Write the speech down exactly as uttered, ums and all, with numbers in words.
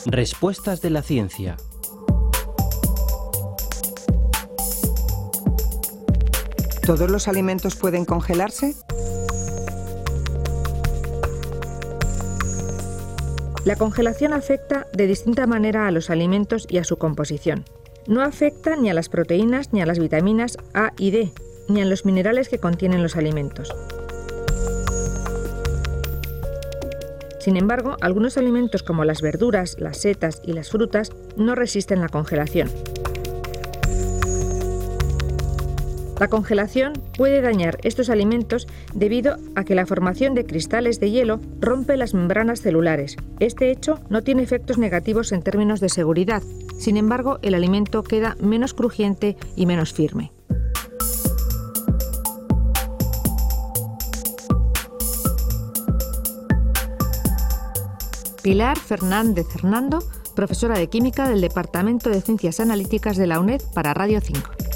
Respuestas de la ciencia. ¿Todos los alimentos pueden congelarse? La congelación afecta de distinta manera a los alimentos y a su composición. No afecta ni a las proteínas ni a las vitaminas A y D, ni a los minerales que contienen los alimentos. Sin embargo, algunos alimentos como las verduras, las setas y las frutas no resisten la congelación. La congelación puede dañar estos alimentos debido a que la formación de cristales de hielo rompe las membranas celulares. Este hecho no tiene efectos negativos en términos de seguridad. Sin embargo, el alimento queda menos crujiente y menos firme. Pilar Fernández Hernando, profesora de Química del Departamento de Ciencias Analíticas de la UNED para Radio cinco.